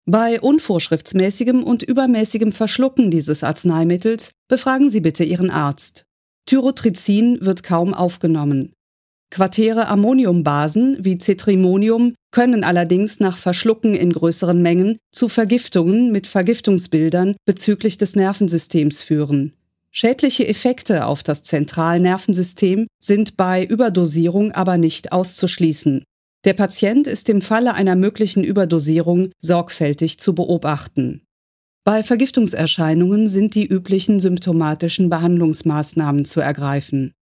Bei unvorschriftsmäßigem und übermäßigem Verschlucken dieses Arzneimittels befragen Sie bitte Ihren Arzt. Tyrotrizin wird kaum aufgenommen. Quartäre Ammoniumbasen wie Cetrimonium können allerdings nach Verschlucken in größeren Mengen zu Vergiftungen mit Vergiftungsbildern bezüglich des Nervensystems führen. Schädliche Effekte auf das Zentralnervensystem sind bei Überdosierung aber nicht auszuschließen. Der Patient ist im Falle einer möglichen Überdosierung sorgfältig zu beobachten. Bei Vergiftungserscheinungen sind die üblichen symptomatischen Behandlungsmaßnahmen zu ergreifen.